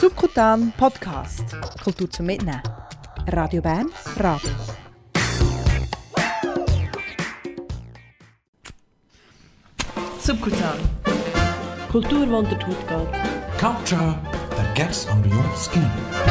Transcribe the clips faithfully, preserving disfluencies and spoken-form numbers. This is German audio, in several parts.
Subkutan Podcast. Kultur zum Mitnehmen. Radio Bern, Radio. Subkutan. Kultur, die unter die Haut geht. Culture that gets under your skin.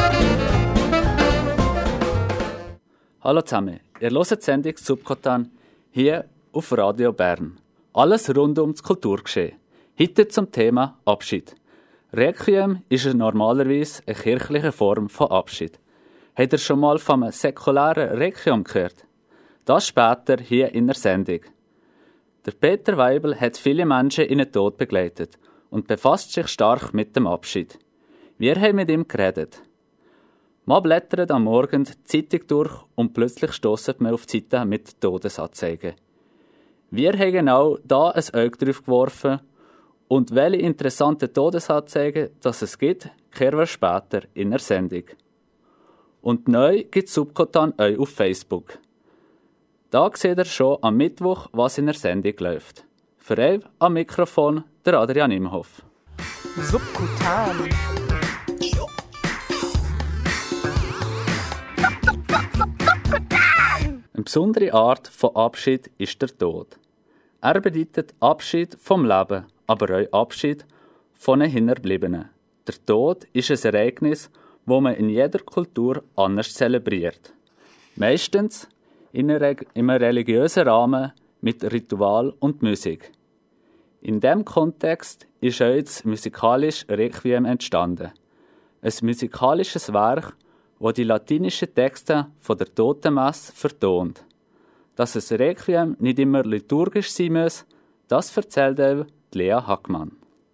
Hallo zusammen, ihr hört die Sendung Subkutan hier auf Radio Bern. Alles rund um das Kulturgeschehen. Heute zum Thema Abschied. Requiem ist normalerweise eine kirchliche Form von Abschied. Habt ihr schon mal von einem säkularen Requiem gehört? Das später hier in der Sendung. Der Peter Weibel hat viele Menschen in den Tod begleitet und befasst sich stark mit dem Abschied. Wir haben mit ihm geredet. Man blättert am Morgen die Zeitung durch und plötzlich stösst man auf die Seite mit Todesanzeigen. Wir haben genau da ein Auge drauf geworfen und welche interessanten Todesanzeigen dass es gibt, kehren wir später in der Sendung. Und neu gibt es Subkutan auch auf Facebook. Da seht ihr schon am Mittwoch, was in der Sendung läuft. Für euch am Mikrofon der Adrian Imhoff. Subkutan. Eine besondere Art von Abschied ist der Tod. Er bedeutet Abschied vom Leben, aber auch Abschied von den Hinterbliebenen. Der Tod ist ein Ereignis, das man in jeder Kultur anders zelebriert. Meistens in einem religiösen Rahmen mit Ritual und Musik. In diesem Kontext ist auch das musikalische Requiem entstanden. Ein musikalisches Werk, das die latinischen Texte von der Totenmesse vertont. Dass ein Requiem nicht immer liturgisch sein muss, das erzählt auch Lea Hackmann.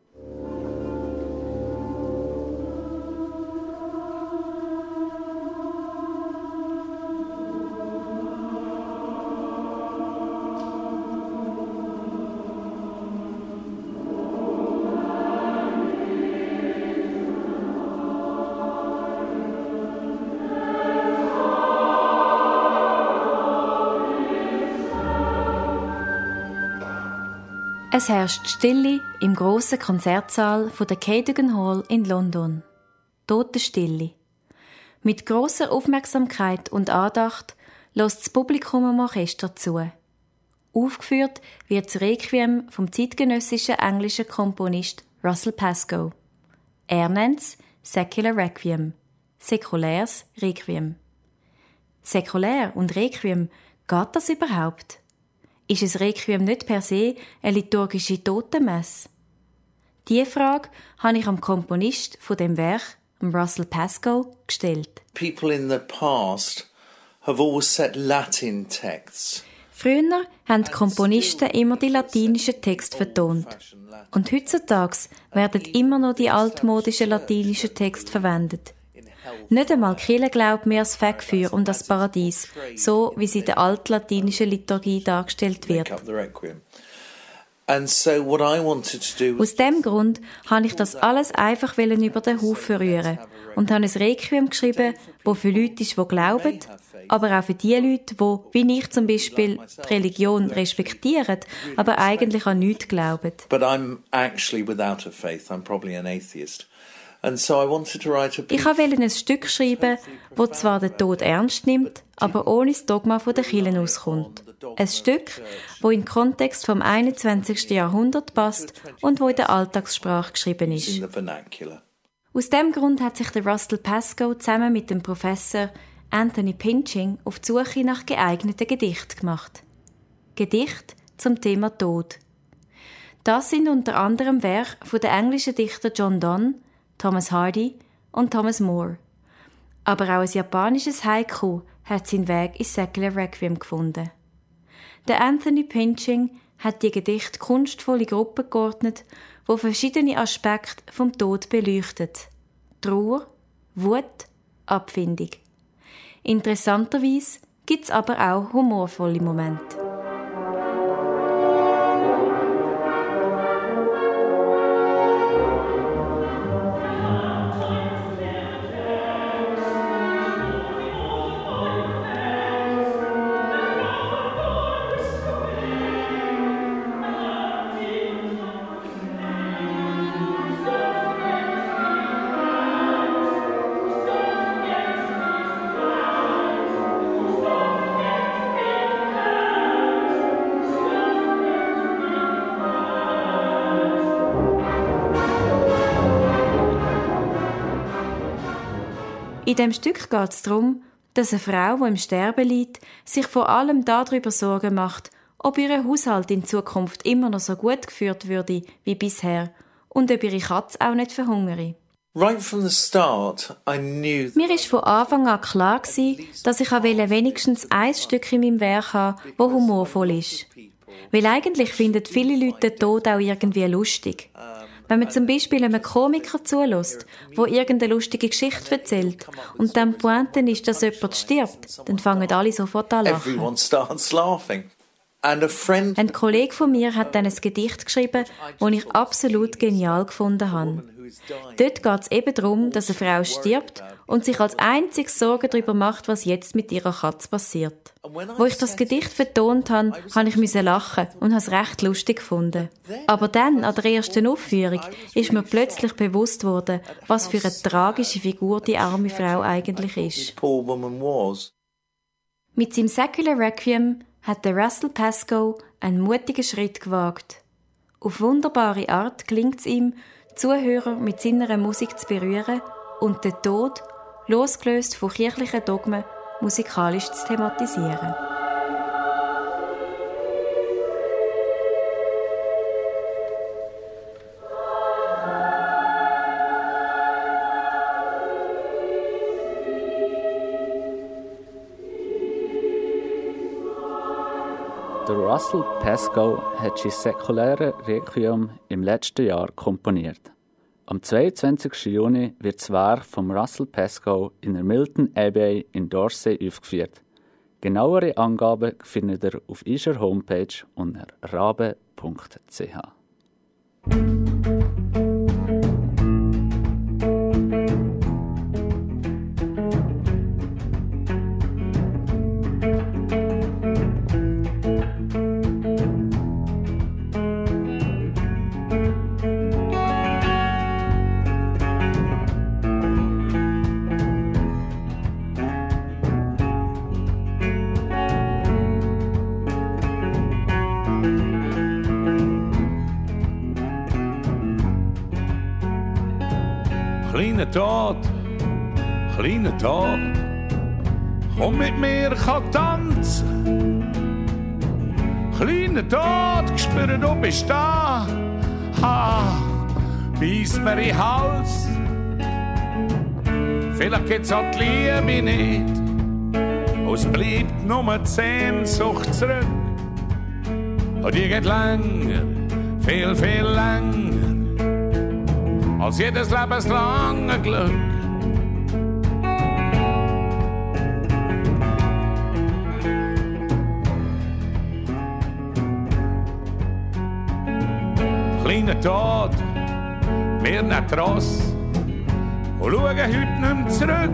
Es herrscht Stille im grossen Konzertsaal von der Cadogan Hall in London. Totenstille. Mit grosser Aufmerksamkeit und Andacht lässt das Publikum am Orchester zu. Aufgeführt wird das Requiem vom zeitgenössischen englischen Komponist Russell Pascoe. Er nennt es Secular Requiem, säkuläres Requiem. Säkulär und Requiem, geht das überhaupt? Ist ein Requiem nicht per se eine liturgische Totenmesse? Diese Frage habe ich am Komponist von dem Werk, Russell Pascoe, gestellt. People in the past have always said Latin texts. Früher haben die Komponisten immer die latinischen Texte vertont. Und heutzutage werden immer noch die altmodischen latinischen Texte verwendet. Nicht einmal die Kirche glaubt mehr das Fegfeuer und das Paradies, so wie sie in der altlatinischen Liturgie dargestellt wird. Aus diesem Grund habe ich das alles einfach über den Haufen rühren und habe ein Requiem geschrieben, das für Leute ist, die glauben, aber auch für die Leute, die, wie ich zum Beispiel, die Religion respektieren, aber eigentlich an nichts glauben. But I'm actually without a faith. I'm probably an atheist. And so I wanted to write a piece. Ich wollte ein Stück schreiben, das zwar den Tod ernst nimmt, aber ohne das Dogma der Kirche auskommt. Ein Stück, das in den Kontext vom einundzwanzigsten Jahrhundert passt und das in der Alltagssprache geschrieben ist. Aus diesem Grund hat sich der Russell Pascoe zusammen mit dem Professor Anthony Pinching auf die Suche nach geeigneten Gedichten gemacht. Gedichte zum Thema Tod. Das sind unter anderem Werke von den englischen Dichter John Donne, Thomas Hardy und Thomas Moore. Aber auch ein japanisches Haiku hat seinen Weg ins Secular Requiem gefunden. Der Anthony Pinching hat die Gedichte kunstvolle Gruppen geordnet, die verschiedene Aspekte vom Tod beleuchtet. Trauer, Wut, Abfindung. Interessanterweise gibt es aber auch humorvolle Momente. In dem Stück geht es darum, dass eine Frau, die im Sterben liegt, sich vor allem darüber Sorgen macht, ob ihr Haushalt in Zukunft immer noch so gut geführt würde wie bisher und ob ihre Katze auch nicht verhungere. Right from the start, I knew... Mir war von Anfang an klar, dass ich wenigstens ein Stück in meinem Werk habe, das humorvoll ist. Weil eigentlich finden viele Leute den Tod auch irgendwie lustig. Wenn man zum Beispiel einem Komiker zulässt, der irgendeine lustige Geschichte erzählt und dann die Pointe ist, dass jemand stirbt, dann fangen alle sofort an lachen. Everyone starts laughing. And a friend... Ein Kollege von mir hat dann ein Gedicht geschrieben, das ich absolut genial gefunden habe. Dort geht es eben darum, dass eine Frau stirbt und sich als einzig Sorgen darüber macht, was jetzt mit ihrer Katze passiert. Wo ich das Gedicht vertont habe, musste ich lachen und habe es recht lustig gefunden. Aber dann, an der ersten Aufführung, ist mir plötzlich bewusst worden, was für eine tragische Figur die arme Frau eigentlich ist. Mit seinem Secular Requiem hat der Russell Pascoe einen mutigen Schritt gewagt. Auf wunderbare Art gelingt es ihm, Zuhörer mit seiner Musik zu berühren und den Tod, losgelöst von kirchlichen Dogmen, musikalisch zu thematisieren. Der Russell Pascoe hat sein säkuläres Requiem im letzten Jahr komponiert. Am zweiundzwanzigsten Juni wird das Werk von Russell Pascoe in der Milton Abbey in Dorsey aufgeführt. Genauere Angaben findet ihr auf unserer Homepage unter rabe punkt c h. Kleine Tod, kleine Tod, komm mit mir, kann tanzen. Kleine Tod, spüre, du bist da. Ha, beiß mir in den Hals. Vielleicht geht's auch die Liebe nicht. Es bleibt nur die Sehnsucht zurück. Und die geht länger, viel, viel länger als jedes lebenslange Glück. Kleiner Tod, wir nehmen Tross und schauen heute nicht mehr zurück.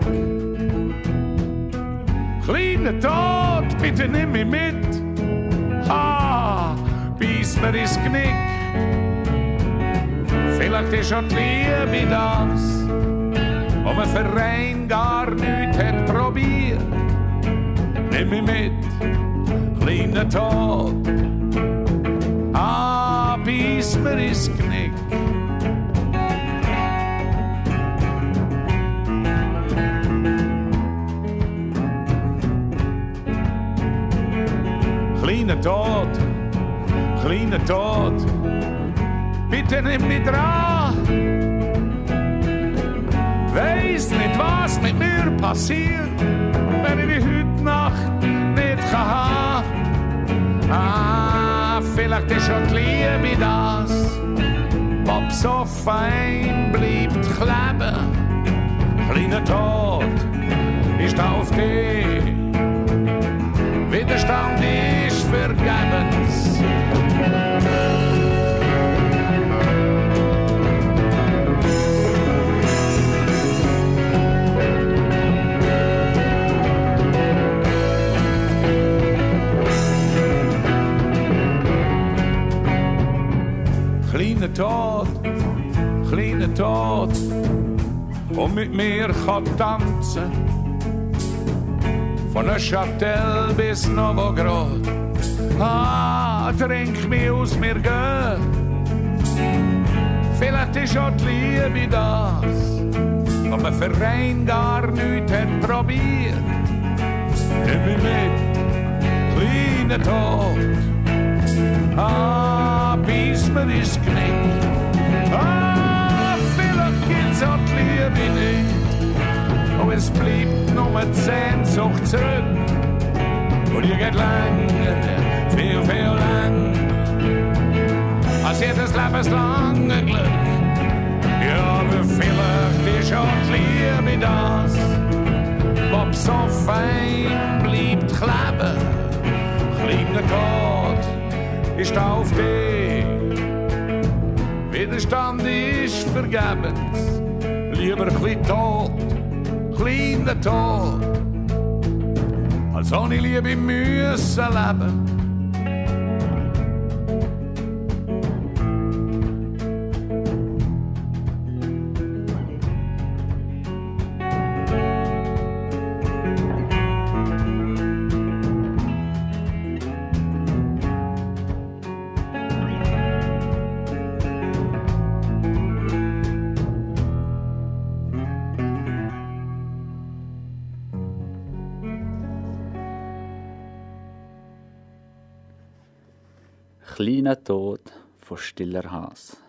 Kleiner Tod, bitte nimm mich mit. Ha, beiß mir ins Knick. Vielleicht ist auch die Liebe das, wo man für rein gar nichts hat probiert. Nimm mich mit, kleiner Tod, ah, beiß mir ins Knick. Kleiner Tod, kleiner Tod, bitte nimm mich dran. Weiss nicht, was mit mir passiert, wenn ich die heute Nacht nicht haben kann. Ah, vielleicht ist schon die Liebe das, was so fein bleibt kleben. Kleiner Tod, ich steh auf dich, Widerstand ist vergebens. Kleiner Tod, kleiner Tod, und mit mir kann tanzen. Von Neuchâtel bis Novograd. Ah, trink mich aus mir gehen. Vielleicht ist auch die Liebe das, wo man Verein gar nichts hat probiert. Nimm mich mit, kleiner Tod, ah, bis mir ins Knick. Ah, vielleicht gibt's auch die Liebe nicht, aber es bleibt nur die Sehnsucht zurück. Und die geht länger, viel, viel länger, als jedes lebenslange Glück. Ja, aber vielleicht ist auch die Liebe das, was so fein bleibt kleben. Kleiner Tod ist auf dich, Widerstand ist vergebens. Lieber klein tot, kleiner Tod, als ohne Liebe müssen leben. Kleiner Tod von Stiller Haas.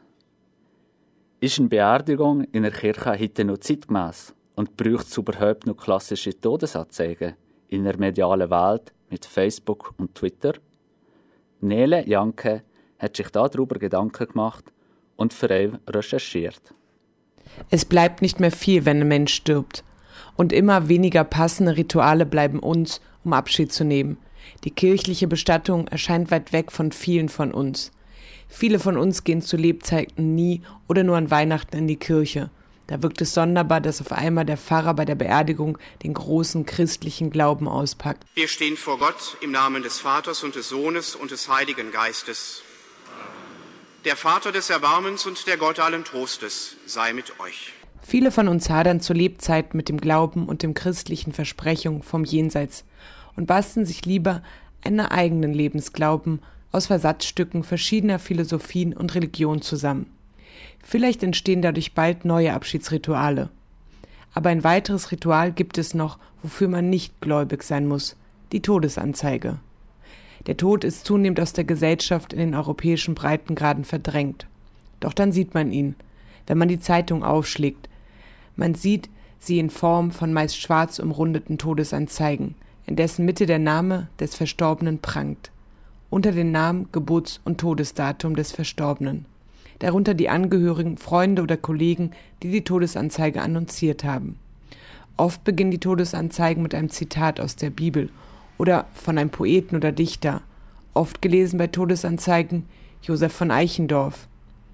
Ist eine Beerdigung in der Kirche heute noch zeitgemäß und braucht es überhaupt noch klassische Todesanzeigen in der medialen Welt mit Facebook und Twitter? Nele Janke hat sich darüber Gedanken gemacht und für ihn recherchiert. Es bleibt nicht mehr viel, wenn ein Mensch stirbt. Und immer weniger passende Rituale bleiben uns, um Abschied zu nehmen. Die kirchliche Bestattung erscheint weit weg von vielen von uns. Viele von uns gehen zu Lebzeiten nie oder nur an Weihnachten in die Kirche. Da wirkt es sonderbar, dass auf einmal der Pfarrer bei der Beerdigung den großen christlichen Glauben auspackt. Wir stehen vor Gott im Namen des Vaters und des Sohnes und des Heiligen Geistes. Der Vater des Erbarmens und der Gott allen Trostes sei mit euch. Viele von uns hadern zu Lebzeiten mit dem Glauben und dem christlichen Versprechung vom Jenseits und basteln sich lieber einen eigenen Lebensglauben aus Versatzstücken verschiedener Philosophien und Religionen zusammen. Vielleicht entstehen dadurch bald neue Abschiedsrituale. Aber ein weiteres Ritual gibt es noch, wofür man nicht gläubig sein muss: die Todesanzeige. Der Tod ist zunehmend aus der Gesellschaft in den europäischen Breitengraden verdrängt. Doch dann sieht man ihn, wenn man die Zeitung aufschlägt. Man sieht sie in Form von meist schwarz umrundeten Todesanzeigen, in dessen Mitte der Name des Verstorbenen prangt. Unter den Namen, Geburts- und Todesdatum des Verstorbenen. Darunter die Angehörigen, Freunde oder Kollegen, die die Todesanzeige annonciert haben. Oft beginnen die Todesanzeigen mit einem Zitat aus der Bibel oder von einem Poeten oder Dichter. Oft gelesen bei Todesanzeigen Josef von Eichendorff.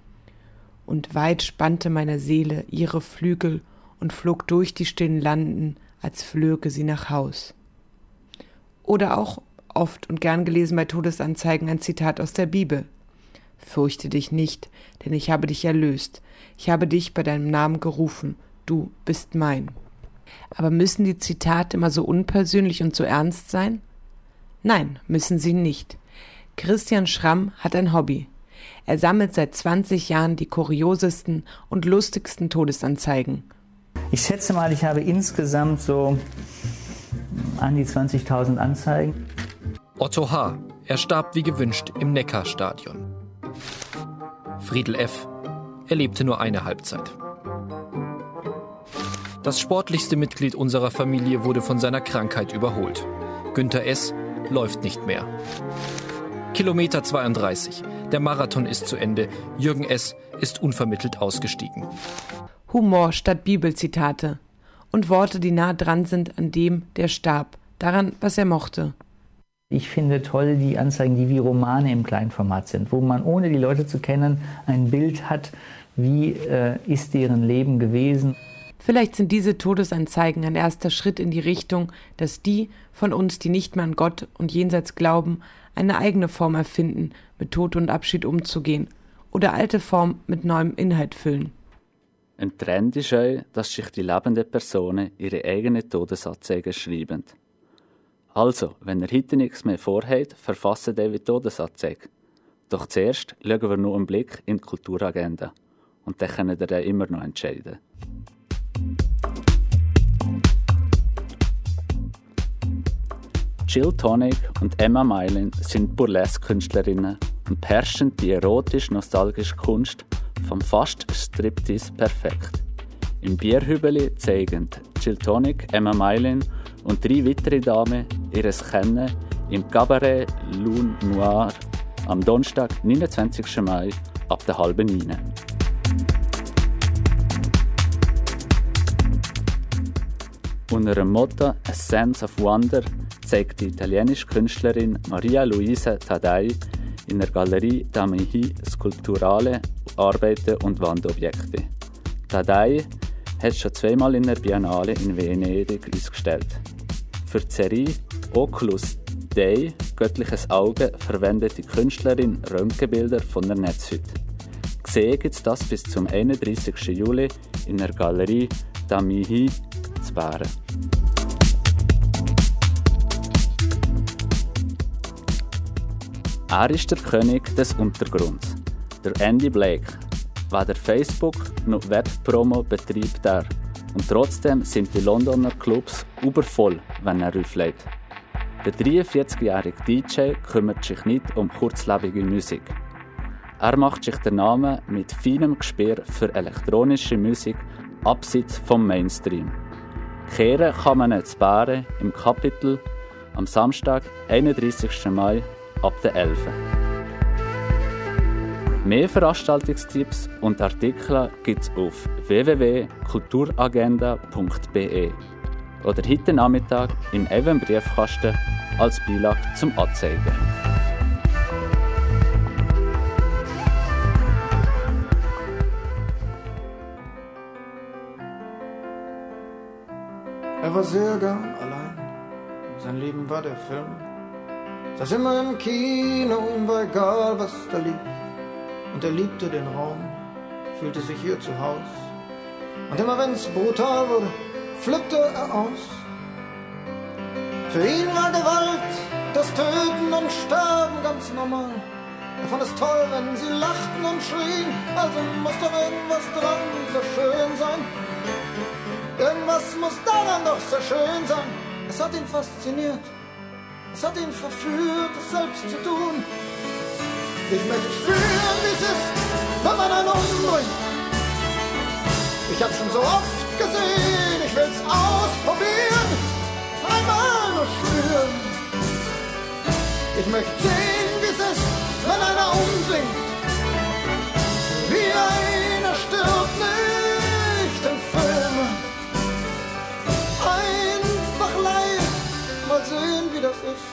Und weit spannte meine Seele ihre Flügel und flog durch die stillen Landen, als flöge sie nach Haus. Oder auch oft und gern gelesen bei Todesanzeigen ein Zitat aus der Bibel. Fürchte dich nicht, denn ich habe dich erlöst. Ich habe dich bei deinem Namen gerufen. Du bist mein. Aber müssen die Zitate immer so unpersönlich und so ernst sein? Nein, müssen sie nicht. Christian Schramm hat ein Hobby. Er sammelt seit zwanzig Jahren die kuriosesten und lustigsten Todesanzeigen. Ich schätze mal, ich habe insgesamt so an die zwanzigtausend Anzeigen. Otto H. Er starb wie gewünscht im Neckarstadion. Friedel F. Er lebte nur eine Halbzeit. Das sportlichste Mitglied unserer Familie wurde von seiner Krankheit überholt. Günther S. läuft nicht mehr. Kilometer zweiunddreißig. Der Marathon ist zu Ende. Jürgen S. ist unvermittelt ausgestiegen. Humor statt Bibelzitate. Und Worte, die nah dran sind an dem, der starb. Daran, was er mochte. Ich finde toll die Anzeigen, die wie Romane im Kleinformat sind, wo man, ohne die Leute zu kennen, ein Bild hat, wie äh, ist deren Leben gewesen. Vielleicht sind diese Todesanzeigen ein erster Schritt in die Richtung, dass die von uns, die nicht mehr an Gott und Jenseits glauben, eine eigene Form erfinden, mit Tod und Abschied umzugehen oder alte Form mit neuem Inhalt füllen. Ein Trend ist auch, dass sich die lebenden Personen ihre eigenen Todesanzeigen schreiben. Also, wenn ihr heute nichts mehr vorhabt, verfasst ihr die Todesanzeige. Doch zuerst schauen wir noch einen Blick in die Kulturagenda. Und dann könnt ihr dann immer noch entscheiden. Jill Tonic und Emma Mylin sind Burlesque-Künstlerinnen und beherrschen die erotisch-nostalgische Kunst vom fast Striptease perfekt. Im Bierhübeli zeigen Jill Tonic, Emma Mylin und drei weitere Damen ihres Kennen im Cabaret Lune Noir am Donnerstag, neunundzwanzigsten Mai ab der halben Neun. Unter dem Motto «A Sense of Wonder» zeigt die italienische Künstlerin Maria Luisa Taddei in der Galerie Damihi skulpturale Arbeiten und Wandobjekte. Taddei hat schon zweimal in der Biennale in Venedig ausgestellt. Für die Serie Oculus Dei, göttliches Auge, verwendet die Künstlerin Röntgenbilder von der Netzhaut. Gesehen gibt es das bis zum einunddreißigsten Juli in der Galerie Damihi zu Bären. Er ist der König des Untergrunds, der Andy Blake. Weder Facebook noch Webpromo betreibt er. Und trotzdem sind die Londoner Clubs übervoll, wenn er auflegt. Der dreiundvierzigjährige D J kümmert sich nicht um kurzlebige Musik. Er macht sich den Namen mit feinem Gespür für elektronische Musik abseits vom Mainstream. Kehren kann man in Bären im Capitol am Samstag, einunddreißigsten Mai ab der elf. Mehr Veranstaltungstipps und Artikel gibt es auf w w w punkt kulturagenda punkt b e oder heute Nachmittag im Even Briefkasten als Beilage zum Anzeigen. Er war sehr gern allein, sein Leben war der Film. Saß immer im Kino, ihm war egal, was da lief. Und er liebte den Raum, fühlte sich hier zu Haus. Und immer wenn's brutal wurde, flippte er aus. Für ihn war Gewalt, das Töten und Sterben ganz normal. Er fand es toll, wenn sie lachten und schrien, also muss doch irgendwas dran so schön sein. Irgendwas muss daran doch so schön sein. Es hat ihn fasziniert, es hat ihn verführt, es selbst zu tun. Ich möchte spüren, wie es ist, wenn man einen umbringt. Ich hab's schon so oft gesehen, ich will's ausprobieren. Einmal nur spüren. Ich möchte sehen, wie es ist, wenn einer umsingt. Wie einer stirbt nicht im Film. Einfach live, mal sehen, wie das ist.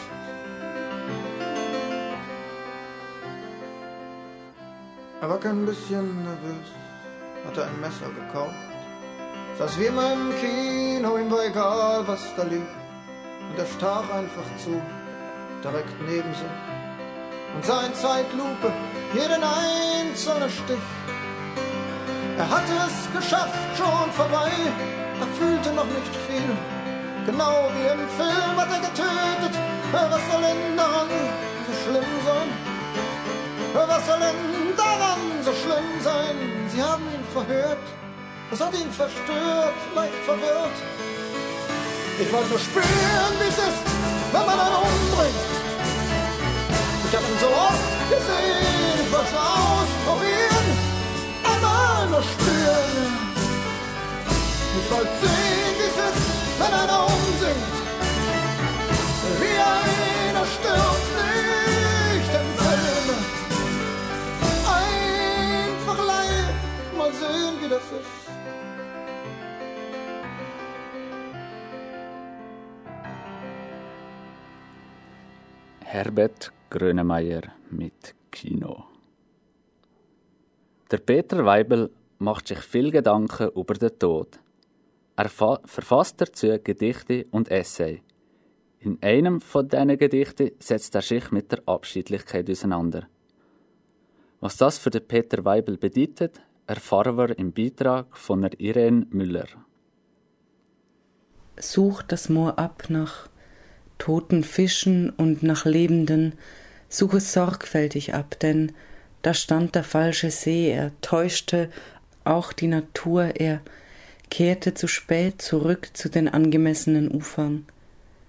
Er war kein bisschen nervös, hatte ein Messer gekauft. Saß wie immer im Kino, ihm war egal, was da lief. Und er stach einfach zu, direkt neben sich. Und sah in Zeitlupe jeden einzelnen Stich. Er hatte es geschafft, schon vorbei, er fühlte noch nicht viel. Genau wie im Film hat er getötet, was soll denn daran so schlimm sein? Was soll denn daran so schlimm sein? Sie haben ihn verhört, das hat ihn verstört, leicht verwirrt. Ich wollte nur spüren, wie es ist, wenn man einen umbringt. Ich hab ihn so oft gesehen, ich wollte es ausprobieren, einmal nur spüren. Ich wollte sehen, wie es ist, wenn einer umsingt, wie einer stirbt nicht im Film. Einfach live, mal sehen, wie das ist. Herbert Grönemeyer mit Kino. Der Peter Weibel macht sich viel Gedanken über den Tod. Er verfasst dazu Gedichte und Essay. In einem von diesen Gedichten setzt er sich mit der Abschiedlichkeit auseinander. Was das für den Peter Weibel bedeutet, erfahren wir im Beitrag von der Irene Müller. Such das Moor ab nach toten Fischen und nach Lebenden, such es sorgfältig ab, denn da stand der falsche See, er täuschte auch die Natur, er kehrte zu spät zurück zu den angemessenen Ufern.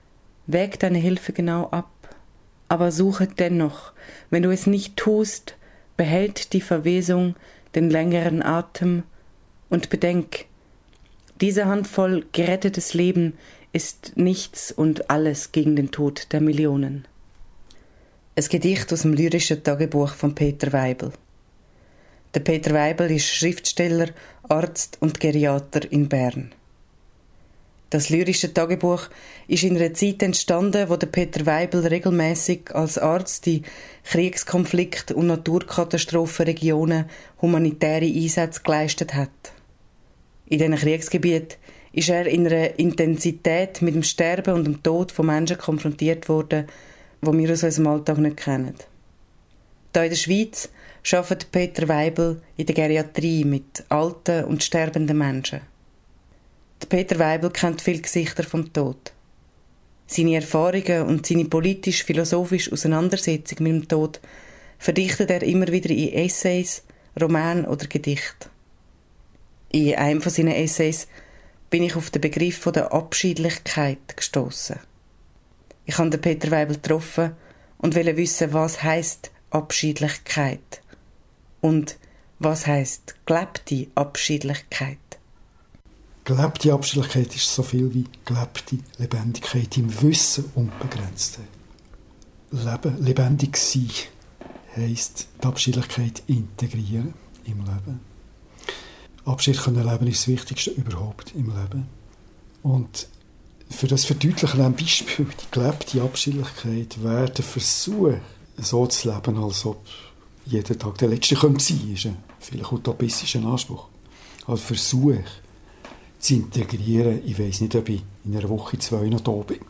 Wäg deine Hilfe genau ab, aber suche dennoch. Wenn du es nicht tust, behält die Verwesung den längeren Atem und bedenk, diese Handvoll gerettetes Leben ist nichts und alles gegen den Tod der Millionen. Ein Gedicht aus dem lyrischen Tagebuch von Peter Weibel. Der Peter Weibel ist Schriftsteller, Arzt und Geriater in Bern. Das lyrische Tagebuch ist in einer Zeit entstanden, wo der Peter Weibel regelmäßig als Arzt in Kriegskonflikt- und Naturkatastrophenregionen humanitäre Einsätze geleistet hat. In diesen Kriegsgebieten ist er in einer Intensität mit dem Sterben und dem Tod von Menschen konfrontiert worden, die wir aus unserem Alltag nicht kennen. Hier in der Schweiz arbeitet Peter Weibel in der Geriatrie mit alten und sterbenden Menschen. Der Peter Weibel kennt viele Gesichter vom Tod. Seine Erfahrungen und seine politisch-philosophische Auseinandersetzung mit dem Tod verdichtet er immer wieder in Essays, Romanen oder Gedichten. In einem von seinen Essays bin ich auf den Begriff von der Abschiedlichkeit gestoßen. Ich habe den Peter Weibel getroffen und wollte wissen, was heisst Abschiedlichkeit und was heisst gelebte Abschiedlichkeit. Gelebte Abschiedlichkeit ist so viel wie gelebte Lebendigkeit im Wissen und Begrenztheit. Leben, lebendig sein, heisst die Abschiedlichkeit integrieren im Leben. Abschied können leben ist das Wichtigste überhaupt im Leben. Und für das Verdeutlichen ein Beispiel, die gelebte Abschiedlichkeit wäre der Versuch, so zu leben, als ob jeden Tag der letzte sein könnte, ist ein vielleicht utopistischer Anspruch. Also Versuch zu integrieren, ich weiss nicht, ob ich in einer Woche zwei noch da bin.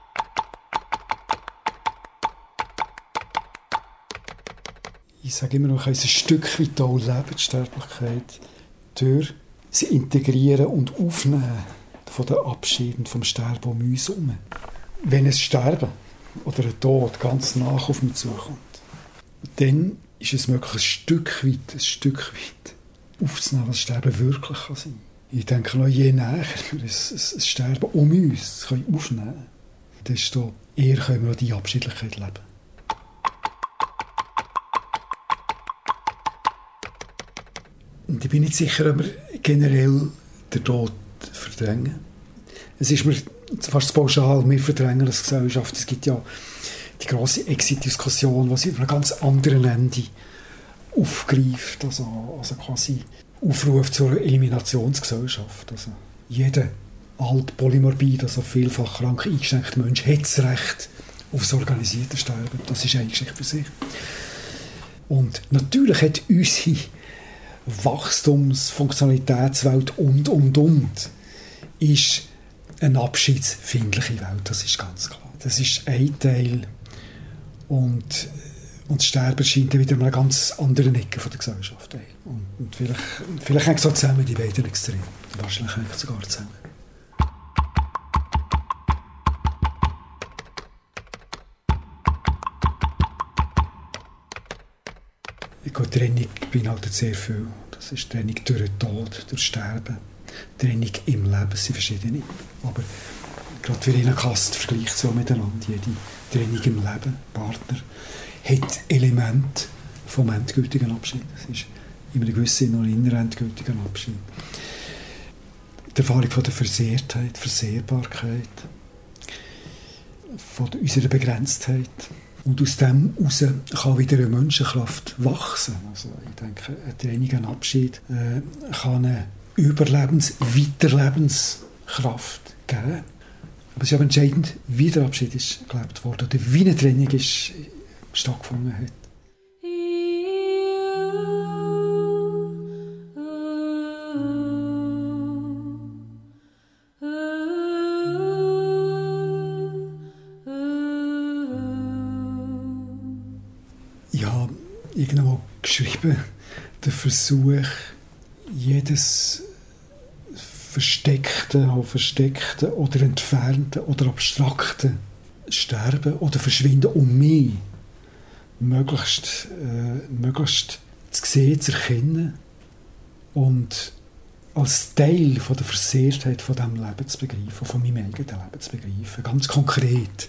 Ich sage immer noch, ein Stück weit auch leben, die Sterblichkeit, durch sie integrieren und aufnehmen von den Abschieden vom Sterben um uns herum. Wenn ein Sterben oder ein Tod ganz nach auf mich zukommt, dann ist es möglich, ein Stück weit, ein Stück weit aufzunehmen, was Sterben wirklich kann sein. Ich denke noch, je näher wir ein, ein, ein Sterben um uns können aufnehmen können, desto eher können wir auch die Abschiedlichkeit leben. Und ich bin nicht sicher, ob wir generell den Tod verdrängen. Es ist mir fast pauschal, wir verdrängen als Gesellschaft. Es gibt ja die grosse Exit-Diskussion, die sie auf einem ganz anderen Ende aufgreift, also, also quasi Aufruf zur Eliminationsgesellschaft. Also jeder alt, polymorbid, also vielfach krank eingeschränkte Mensch hat das Recht auf das organisierte Sterben. Das ist eine Geschichte für sich. Und natürlich hat unsere Wachstums-, Funktionalitätswelt und, und, und ist eine abschiedsfindliche Welt, das ist ganz klar. Das ist ein Teil und, und das Sterben scheint wieder an einer ganz anderen Ecke von der Gesellschaft. Und, und vielleicht, vielleicht hängt es auch zusammen, die beiden Extreme. Wahrscheinlich hängt es sogar zusammen. Die Trennung beinhaltet sehr viel. Das ist Trennung durch den Tod, durch Sterben. Trennung im Leben, es sind verschiedene. Aber gerade für einen Kast vergleicht so miteinander. Jede Trennung im Leben, Partner, hat Elemente vom endgültigen Abschied. Es ist in einem gewissen Sinne noch ein innerer endgültiger Abschied. Die Erfahrung von der Versehrtheit, Versehrbarkeit, von unserer Begrenztheit. Und aus dem heraus kann wieder eine Menschenkraft wachsen. Also ich denke, eine Trennung, ein Abschied äh, kann eine Überlebens-, Weiterlebenskraft geben. Aber es ist aber entscheidend, wie der Abschied ist gelebt wurde oder wie eine Trennung ist, stattgefunden hat. Ich habe irgendwann geschrieben, der Versuch, jedes versteckte, versteckte oder entfernte oder abstrakte Sterben oder Verschwinden um mich möglichst, äh, möglichst zu sehen, zu erkennen und als Teil von der Versehrtheit von diesem Leben zu begreifen, von meinem eigenen Leben zu begreifen, ganz konkret.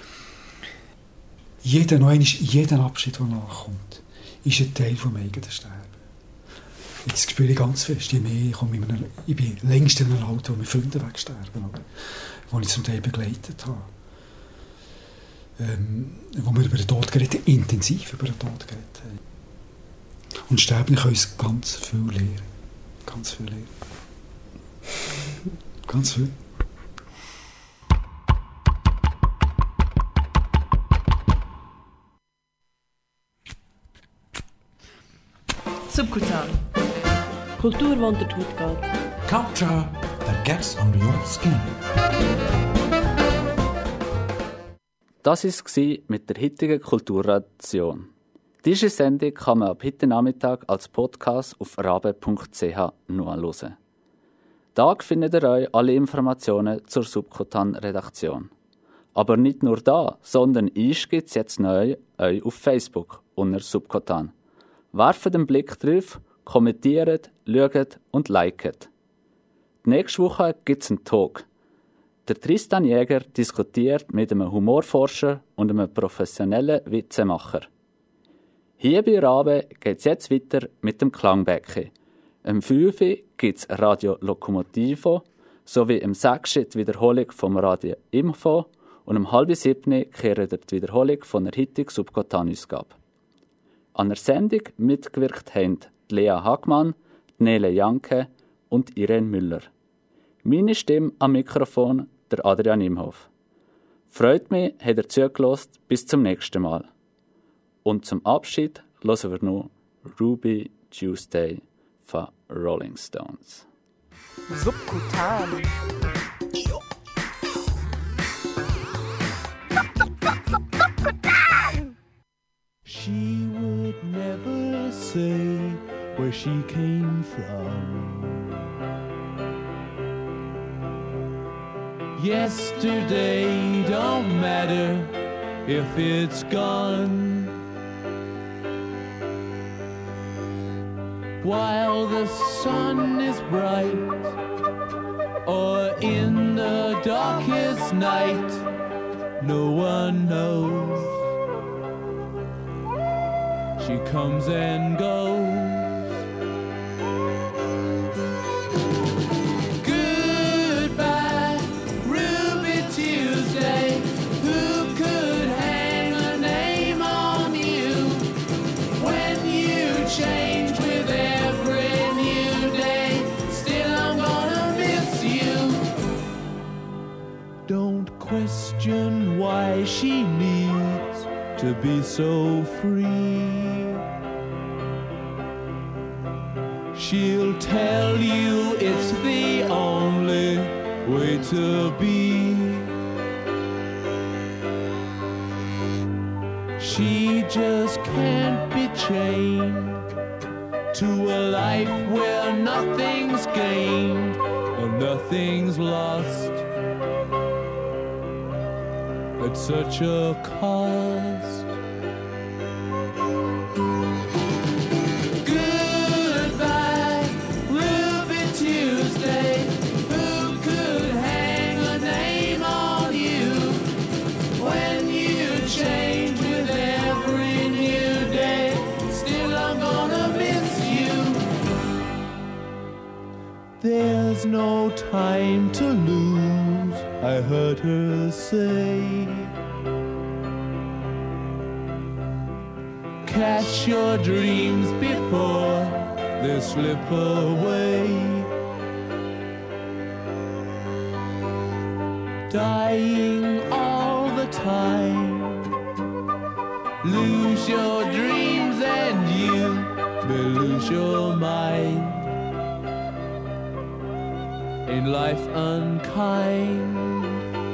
Jeder, noch einmal, jeder Abschied, der nachkommt, ist ein Teil vom eigenen Sterben. Jetzt spüre ich ganz fest, je mehr ich komme, in einem, ich bin längst in einem Alter, wo meine Freunde wegsterben, oder? Die ich zum Teil begleitet habe. Ähm, wo wir über den Tod geredet haben, intensiv über den Tod geredet haben. Und Sterbliche können uns ganz viel lernen. Ganz viel lernen. Ganz viel. Subkutan. Kultur, die unter die Haut geht. Culture that gets under your skin. Das war es mit der heutigen Kulturration. Diese Sendung kann man ab heute Nachmittag als Podcast auf rabe punkt c h nachhören. Da findet ihr euch alle Informationen zur Subkutan-Redaktion. Aber nicht nur da, sondern ich gibt es jetzt neu euch auf Facebook unter Subkutan. Werft einen Blick drauf, kommentiert, schaut und liket. Die nächste Woche gibt es einen Talk. Der Tristan Jäger diskutiert mit einem Humorforscher und einem professionellen Witzemacher. Hier bei Rabe geht es jetzt weiter mit dem Klangbecken. Am fünf Uhr gibt es Radio Lokomotivo sowie am sechs die Wiederholung vom Radio Info und um halb sieben kehrt die Wiederholung von der heutigen Subkutan-Ausgabe. An der Sendung mitgewirkt haben Lea Hagmann, Nele Janke und Irene Müller. Meine Stimme am Mikrofon der Adrian Imhoff. Freut mich, habt ihr zugelassen. Bis zum nächsten Mal. Und zum Abschied hören wir noch Ruby Tuesday von Rolling Stones. Subkutan. She would never say where she came from. Yesterday don't matter if it's gone. While the sun is bright or in the darkest night, no one knows. She comes and goes. Goodbye, Ruby Tuesday. Who could hang a name on you when you change with every new day? Still, I'm gonna miss you. Don't question why she needs to be so free. She'll tell you it's the only way to be. She just can't be chained to a life where nothing's gained and nothing's lost at such a cost. There's no time to lose, I heard her say. Catch your dreams before they slip away. Dying all the time. Lose your dreams and you may lose your mind. In life unkind,